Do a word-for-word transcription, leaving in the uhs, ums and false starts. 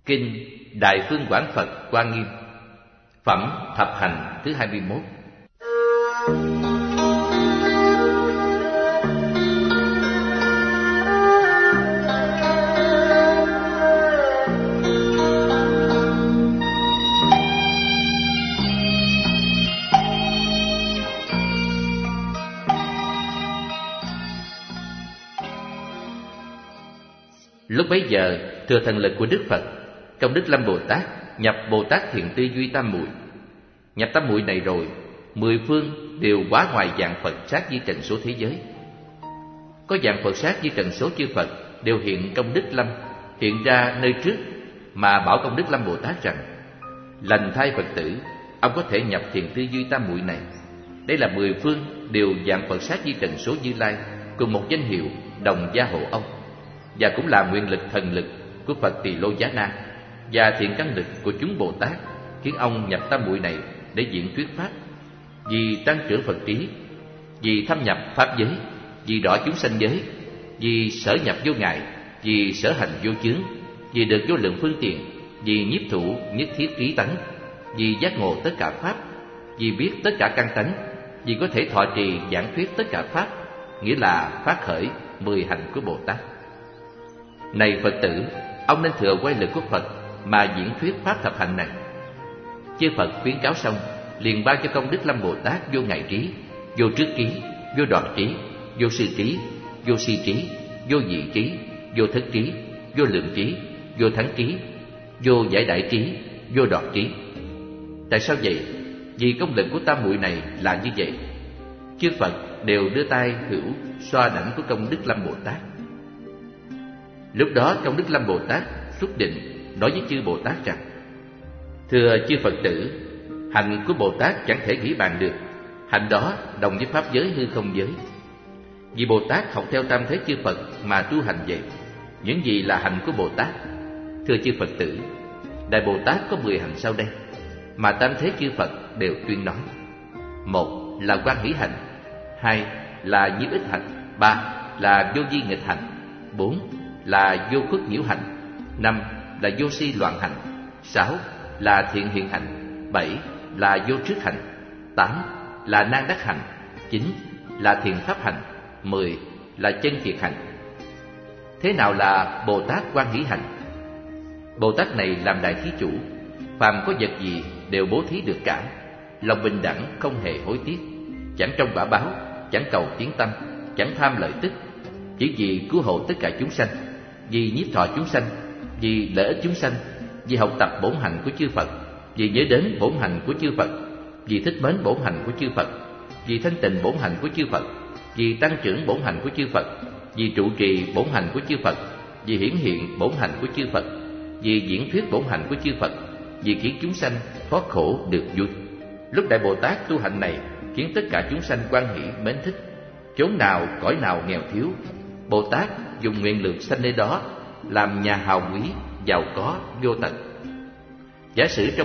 Kinh Đại Phương Quảng Phật Hoa Nghiêm, Phẩm Thập Hành thứ hai mươi mốt. Lúc bấy giờ, thừa thần lực của Đức Phật, công đức Lâm Bồ Tát nhập Bồ Tát Thiện Tư Duy Tam Muội. Nhập tam muội này rồi, mười phương đều quá ngoài dạng Phật sát di trần số thế giới. Có dạng Phật sát di trần số chư Phật đều hiện công đức Lâm, hiện ra nơi trước mà bảo công đức Lâm Bồ Tát rằng: lành thay Phật tử, ông có thể nhập Thiện Tư Duy Tam Muội này. Đây là mười phương đều dạng Phật sát di trần số Như Lai, cùng một danh hiệu đồng gia hộ ông, và cũng là nguyện lực thần lực của Phật Tỳ Lô Giá Na và thiện căn lực của chúng Bồ Tát, khiến ông nhập tam muội này để diễn thuyết pháp, vì tăng trưởng Phật trí, vì thâm nhập pháp giới, vì rõ chúng sanh giới, vì sở nhập vô ngại, vì sở hành vô chướng, vì được vô lượng phương tiện, vì nhiếp thủ nhất thiết trí tánh, vì giác ngộ tất cả pháp, vì biết tất cả căn tánh, vì có thể thọ trì giảng thuyết tất cả pháp, nghĩa là phát khởi mười hành của Bồ Tát. Này Phật tử, ông nên thừa quay lực của Phật mà diễn thuyết pháp thập hạnh này. Chư Phật khuyến cáo xong, liền ban cho công đức Lâm Bồ Tát vô ngại trí, vô trước trí, vô đoạn trí, vô sư trí, vô si trí, vô dị trí, vô thất trí, vô lượng trí, vô thắng trí, vô giải đại trí, vô đoạn trí. Tại sao vậy? Vì công lực của tam muội này là như vậy. Chư Phật đều đưa tay hữu xoa đảnh của công đức Lâm Bồ Tát. Lúc đó công đức Lâm Bồ Tát xuất định nói với chư Bồ Tát rằng: thưa chư Phật tử, hạnh của Bồ Tát chẳng thể nghĩ bàn được. Hạnh đó đồng với pháp giới hư không giới. Vì Bồ Tát học theo tam thế chư Phật mà tu hành vậy. Những gì là hạnh của Bồ Tát? Thưa chư Phật tử, Đại Bồ Tát có mười hạnh sau đây mà tam thế chư Phật đều tuyên nói. Một là quan hỷ hạnh, hai là nhiếp ích hạnh, ba là vô vi nghịch hạnh, bốn là vô khuất nhiễu hạnh, năm là vô si loạn hạnh, sáu là thiện hiện hạnh, bảy là vô trước hạnh, tám là nan đắc hạnh, chín là thiện pháp hạnh, mười là chân thiệt hạnh. Thế nào là Bồ Tát quan hỷ hạnh? Bồ Tát này làm đại thí chủ, phàm có vật gì đều bố thí được cả, lòng bình đẳng không hề hối tiếc, chẳng trông quả báo, chẳng cầu tiếng tăm, chẳng tham lợi tức, chỉ vì cứu hộ tất cả chúng sanh, vì nhiếp thọ chúng sanh, vì lợi ích chúng sanh, vì học tập bổn hạnh của chư Phật, vì nhớ đến bổn hạnh của chư Phật, vì thích mến bổn hạnh của chư Phật, vì thanh tịnh bổn hạnh của chư Phật, vì tăng trưởng bổn hạnh của chư Phật, vì trụ trì bổn hạnh của chư Phật, vì hiển hiện bổn hạnh của chư Phật, vì diễn thuyết bổn hạnh của chư Phật, vì khiến chúng sanh thoát khổ được vui. Lúc Đại Bồ Tát tu hạnh này khiến tất cả chúng sanh quan hỷ mến thích. Chốn nào cõi nào nghèo thiếu, Bồ Tát dùng nguyện lực sanh nơi đó, làm nhà hào quý giàu có vô tận. Giả sử trong